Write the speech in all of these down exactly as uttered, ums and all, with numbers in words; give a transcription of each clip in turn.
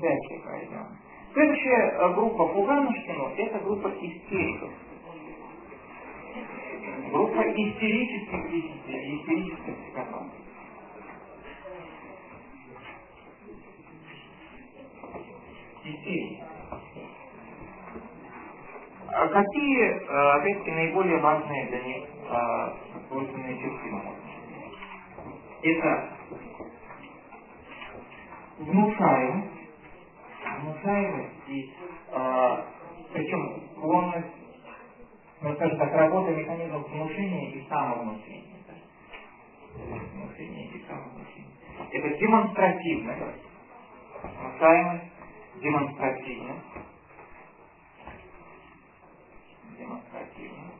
дальше пройдем. Следующая группа по Ганушкину – это группа истериков. Группа истерических личностей, истерических психопатов. Истерики. А какие, опять-таки, наиболее важные для них свойственные черты? Это внушаемость, внушаемость и, а, причем склонность, ну, скажем так, работа механизмов внушения и самовнушения. Внушение и самовнушение. Это демонстративность, внушаемость, демонстративность, демонстративность,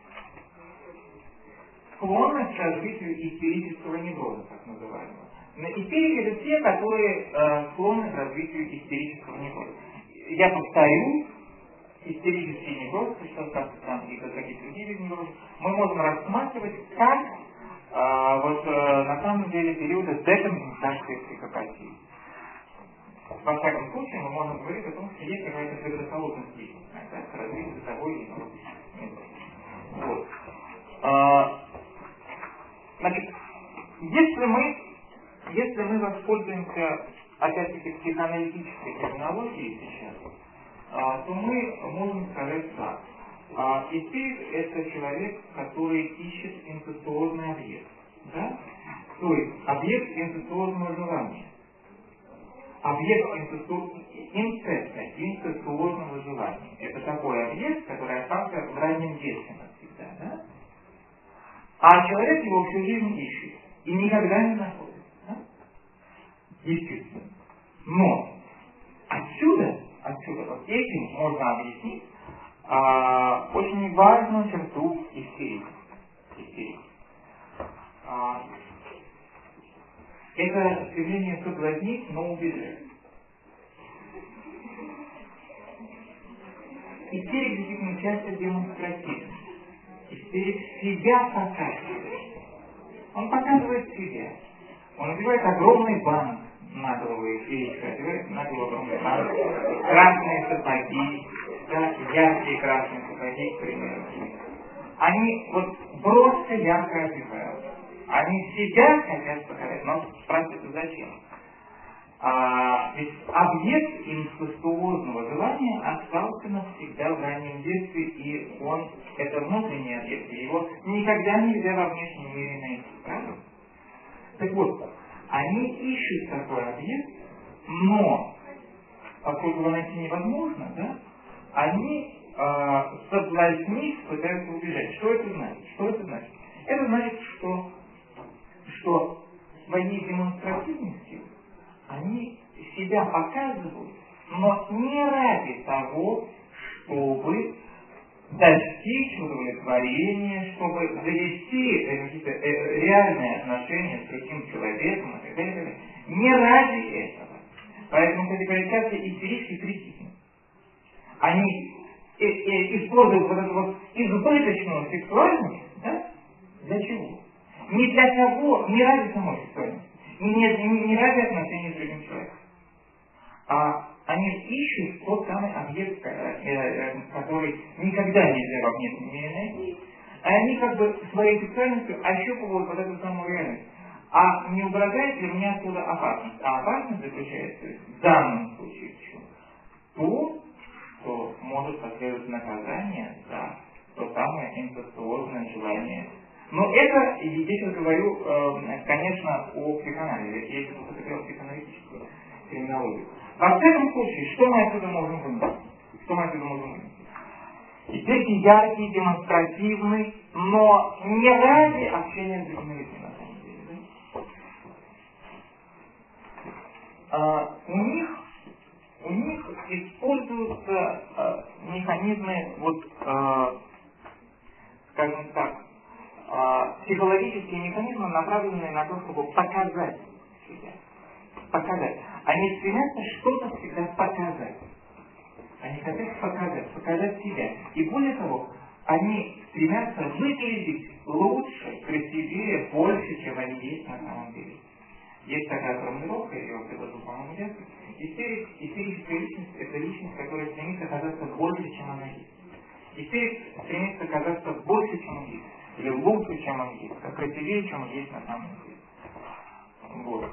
склонность к развитию истерического невроза, так называемого. Истерики — это те, которые э, склонны к развитию истерического невроза. Я повторю, истерический невроз, что как там и какие-то другие неврозы, мы можем рассматривать как э, вот, э, на самом деле периоды декомпенсации психопатии. Во всяком случае, мы можем говорить о том, что есть какая-то предосторожность личностная, да, к развитию того или иного невроза. Вот. А, значит, если мы Если мы воспользуемся, опять-таки, психоаналитической терминологией сейчас, то мы можем сказать так. Истерик – это человек, который ищет инцеstuозный объект. Да? То есть объект инцеstuозного желания. Объект инцеста, инцеstuозного желания. Это такой объект, который остался в раннем детстве навсегда. Да? А человек его всю жизнь ищет и никогда не находит. Естественно. Но отсюда, отсюда вот этим можно объяснить а, очень важную черту истерики. истерики. А, это стремление соблазнить, но убежать. Истерик действительно часто демонстративен. Истерик себя показывает. Он показывает себя. Он надевает огромный банк на голову истерика, надевает на голову огромный банк, красные сапоги, да, яркие красные сапоги, к примеру. Они вот просто ярко одевают. Они себя хотят показать, но спрашивается, зачем? А, ведь объект инцестуозного желания остался навсегда в раннем детстве, и он, это внутренний объект, и его никогда нельзя во внешнем мире найти, правда? Так вот, они ищут такой объект, но, поскольку его найти невозможно, да, они э, соблазнить пытаются убежать. Что это значит? Что это значит? Это значит, что, что своей демонстративностью они себя показывают, но не ради того, чтобы достичь удовлетворения, чтобы завести какие-то э, реальные отношения с другим человеком и так далее. Не ради этого. Поэтому, кстати говоря, часто истерически критичны. Они э, э, используют вот эту вот избыточную сексуальность, да? Для чего? Не для того, не ради самой сексуальности, не, не, не ради отношений с другим человеком. А они ищут тот самый объект, который никогда нельзя во внешнем мире найти, а они как бы своей сексуальностью ощупывают вот эту самую реальность. А не угрожает ли мне отсюда опасность? А опасность заключается в данном случае в чем? То, что может последовать наказание за то самое инцестуозное желание. Но это, и здесь я говорю, э, конечно, о психоанализе, я сейчас употреблял психоаналитическую терминологию. Во всяком случае, что мы отсюда можем вынести? Что мы отсюда можем вынести? Истерики яркие, демонстративны, но не ради общения с другими людьми, на самом деле. Да? А, у них, у них используются а, механизмы, вот, а, скажем так, а, психологические механизмы, направленные на то, чтобы показать себя. Показать. Они стремятся что-то всегда показать. Они хотят показать, показать себя. И более того, они стремятся выглядеть лучше, красивее, больше, чем они есть на самом деле. Есть такая формулировка, я ее предложил, по-моему, детстве. Истерик, истерическая личность – это личность, которая стремится казаться больше, чем она есть. Истерик стремится казаться больше, чем он есть, или лучше, чем он есть, красивее, чем он есть на самом деле. Вот.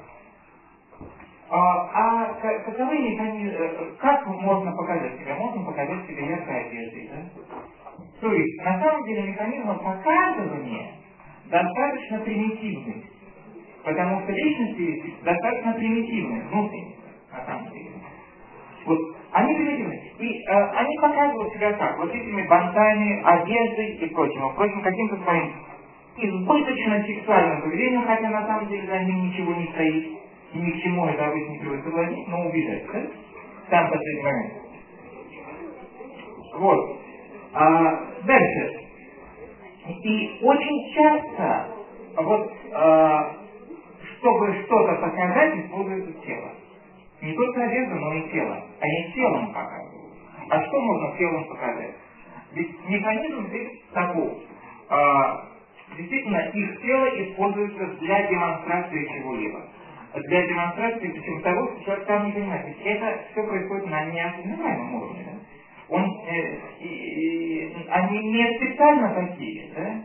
А, а каковы механизмы, как можно показать себя? Можно показать себя яркой одеждой, да? То есть, на самом деле, механизм показывания достаточно примитивный, потому что личности достаточно примитивные, внутренние, на самом деле. Вот, они примитивны. И э, они показывают себя так, вот этими бантами, одеждой и прочим, впрочем, каким-то своим избыточно сексуальным поведением, хотя на самом деле за ним ничего не стоит, и ни к чему это обычно не приводит соблазнить, но убежать, да? Сам последний момент. Вот. А, дальше. И очень часто, вот, а, чтобы что-то показать, используется тело. Не только одежда, но и тело. Они телом показывают. А что можно телом показать? Ведь механизм здесь такой. А, действительно, их тело используется для демонстрации чего-либо. Для демонстрации, причем того, что человек сам не понимает. Ведь это все происходит на неосознаваемом уровне. Да? Он, э, и, и, они не специально такие, да?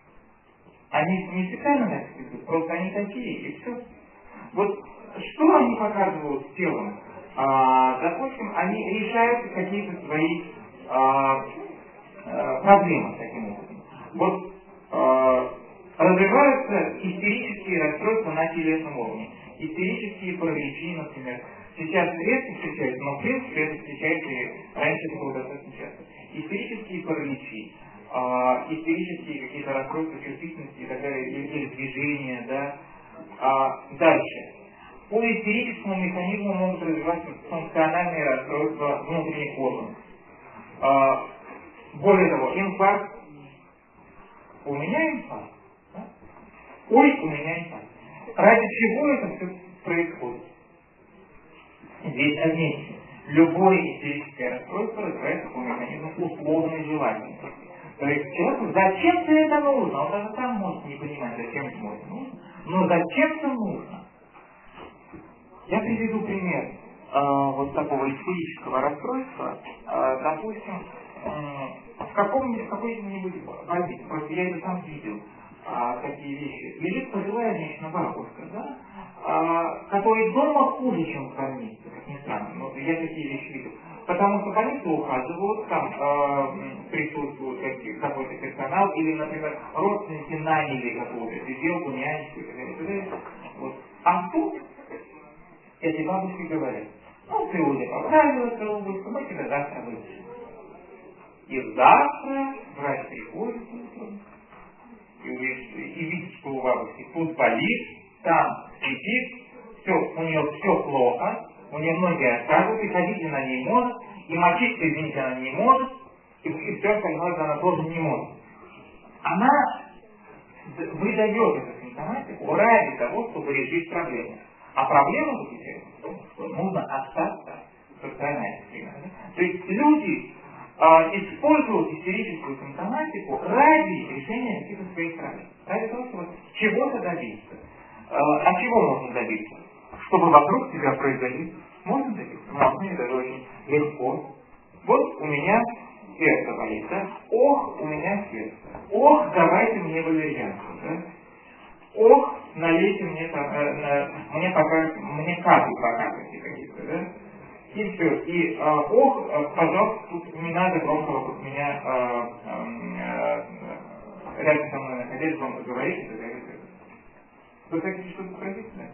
Они не специально такие, просто они такие, и все. Вот что они показывают с телом? А, допустим, они решают какие-то свои а, а, проблемы таким образом. Вот а, развиваются истерические расстройства на телесном уровне. Истерические параличи, например. Сейчас редко встречаются, но в принципе это встречается, и раньше это было достаточно часто. Истерические параличи, э, истерические какие-то расстройства чувствительности и так далее, или, или движения, да. А, дальше. По истерическому механизму могут развиваться функциональные расстройства внутренних органов. А, более того, инфаркт. У меня инфаркт. Да? Ой, у меня инфаркт. Ради чего это все происходит? Здесь отмечено. Любое истерическое расстройство развивается по механизму условной желательности. То есть человеку зачем-то это нужно, он даже сам может не понимать, зачем ему это нужно, но зачем-то нужно. Я приведу пример э, вот такого истерического расстройства. Э, допустим, э, в каком-нибудь, какой-нибудь больнице, просто я это сам видел, э, такие вещи. Лежит пожилая женщина, бабушка, да, э, которой дома хуже, чем в больнице, как ни странно, но я такие вещи видел. Потому что больницу ухаживают, там э, присутствует какой-то персонал, или, например, родственники наняли какую-то сиделку, нянечку и так далее, и так далее. Вот. А тут эти бабушки говорят: ну ты уже поправилась, голубушка, мы тебя завтра выпишем. И завтра врач приходит и, и видит, что у бабушки тут болит, там сидит, все, у нее все плохо, у нее ноги отказывают, и ходить она не может, и мочиться, извините, она не может, и, и все остальное она тоже не может. Она выдает эту симптоматику ради того, чтобы решить проблему. А проблема заключается в том, что нужно остаться в социальной среде. То есть люди а, используют истерическую симптоматику ради решения каких-то своих проблем. Ради того, чтобы чего-то добиться. А, а чего можно добиться? Чтобы вокруг тебя произойти, можно добиться? Можно, и даже очень легко. Вот у меня сердце болит, да? Ох, у меня сердце. Ох, давайте мне валерьянку, да? Ох, налейте мне, там, э, на, мне покажите, мне капли покажите какие-то, да? И все. И э, ох, э, пожалуйста, тут не надо громко вокруг меня э, э, э, рядом со мной находясь, громко говорить и так далее. Вы хотите что-то спросить, да?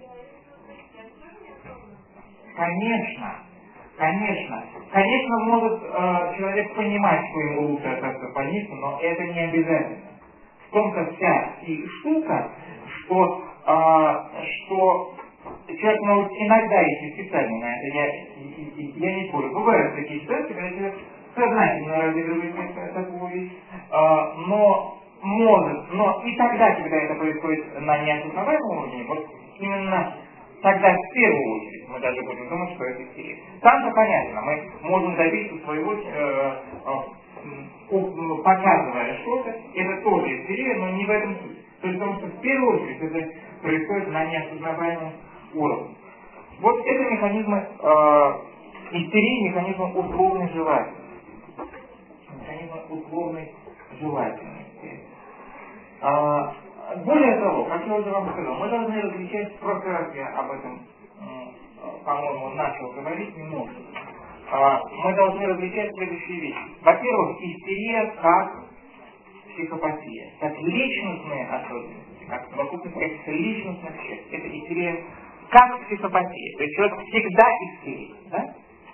Конечно. Конечно. Конечно, может э, человек понимать, что ему лучше остаться в больнице, но это не обязательно. В том-то вся и штука, что, э, что человек может иногда идти специально на это, я, я не спорю. Бывают такие ситуации, когда человек сознательно разыгрывает такую вещь, э, но может, но и тогда, когда это происходит на неосознаваемом уровне, вот именно тогда в первую очередь мы даже будем думать, что это истерия. Там-то понятно, мы можем добиться своего, э, э, показывая что-то, это тоже истерия, но не в этом суть. То есть потому что в первую очередь это происходит на неосознаваемом уровне. Вот это механизмы э, истерии, механизмы условной желательности. Механизмы условной желательности. А, более того, как я уже вам сказал, мы должны различать, в прошлый раз я об этом, по-моему, начал говорить немного. А, мы должны различать следующие вещи. Во-первых, истерия как психопатия, как личностные особенности, как совокупность этих личностных черт. Это истерия как психопатия. То есть человек всегда истерик, да?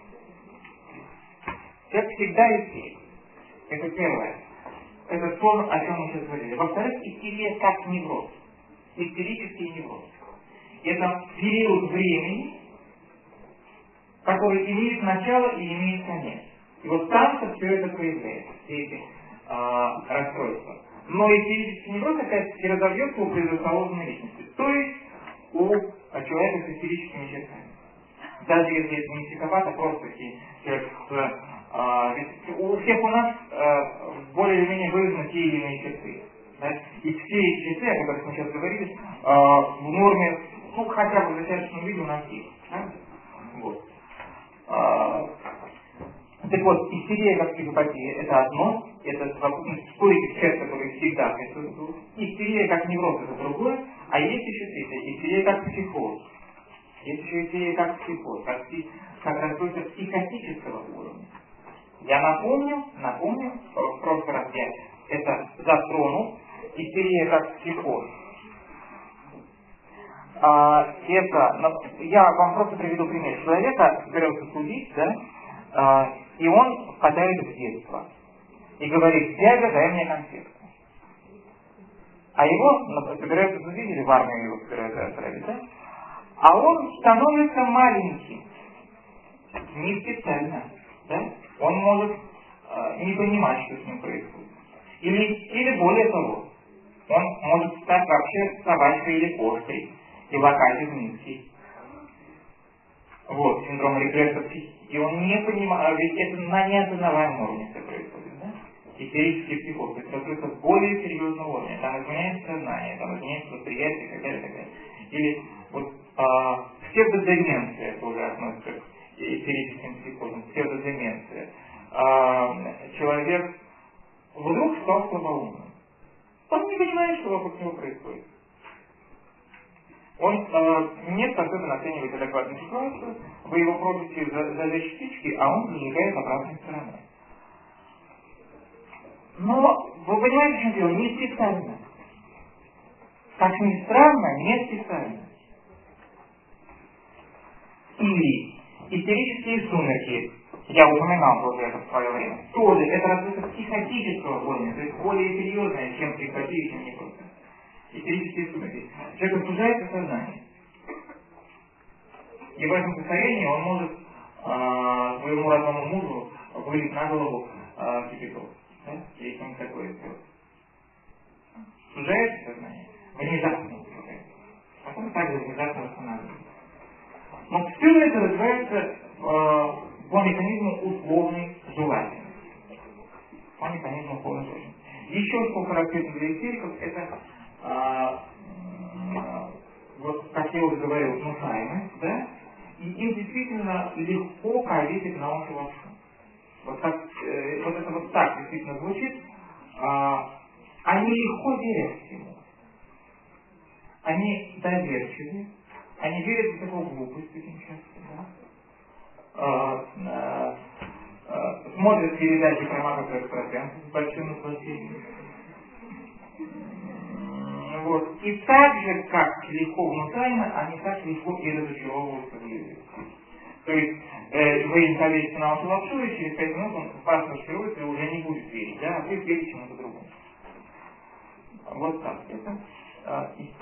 Человек всегда истерик. Это первое. Это то, о чем мы сейчас говорили. Во-вторых, истерия как невроз. Истерический невроз. Это период времени, который имеет начало и имеет конец. И вот там-то все это проявляется, все эти а, расстройства. Но истерический невроз опять-таки разовьется у предрасположенной личности. То есть у человека с истерическими чертами. Даже если это не психопат, а просто человек с... А, ведь у всех у нас а, более или менее выражены те или иные черты. Да? И все эти черты, о которых мы сейчас говорили, а, в норме, ну, хотя бы в достаточном виде у нас есть. Да? Вот. А, так вот, истерия как психопатия – это одно, это совокупность стойких черт, которые всегда присутствуют. Истерия как невроз – это другое, а есть еще третья, истерия как психоз. Есть еще истерия как психоз, как, как расстройство психотического уровня. Я напомню, напомню, в прошлый раз я это затронул, истерия как психоз. А, это, я вам просто приведу пример. Человека берется судить, да, а, и он впадает в детство. И говорит: дядя, дай мне конфетку. А его собираются судить, или в армию его собираются отправить, да? А он становится маленьким. Не специально, да? Он может э, не понимать, что с ним происходит. Или, или более того, он может стать вообще собачкой или кошкой, и локальной миской. Вот, синдром регресса психики. И он не понимает, ведь это на неосознаваемом уровне все происходит, да? Истерический психоз, это расстройство более серьезного уровня. Там изменяется сознание, там изменяется восприятие и так далее, и так далее. Или вот э, псевдодеменция тоже относится к истерическим психозом, псевдодеменция. А, человек вдруг стал слабоумным. Он не понимает, что вокруг него происходит. Он а, не способен оценивать адекватную ситуацию, вы его просите зажечь спички, а он зажигает обратной стороной. Но вы понимаете, в чем дело? Не специально. Как ни странно, не специально. Или истерические сумерки, я упоминал тоже это в свое время, тоже это расстройство психотического уровня, то есть более серьезное, чем психопатия, чем не просто. Истерические сумерки. Человек сужается сознание. И в этом состоянии он может э, своему родному мужу вылить на голову э, кипяток. Да? Или что-нибудь такое сделать. Сужается сознание, внезапно сужается. Потом также внезапно восстанавливается. Но все это развивается э, по механизму условной желательности. По механизму условной желательности. Еще что характерно для истериков, это, э, э, вот, как я уже говорил, внушаемость, да? И им действительно легко повесить на уши лапшу. Вот, как, э, вот это вот так действительно звучит. Э, они легко верят всему. Они доверчивы. Они верят в такую глупость очень часто, да? а, а, а, смотрят передачи про макроэкстрасенсов с большим наслаждением. Вот. И так же, как легко внушаемо, они так легко и разочаровываются в людях. То есть э, вы им повесите на вашу лапшу, и через пять минут он вас разочаруется и уже не будет верить, да? А вы верите чему-то другому. Вот так. Это э,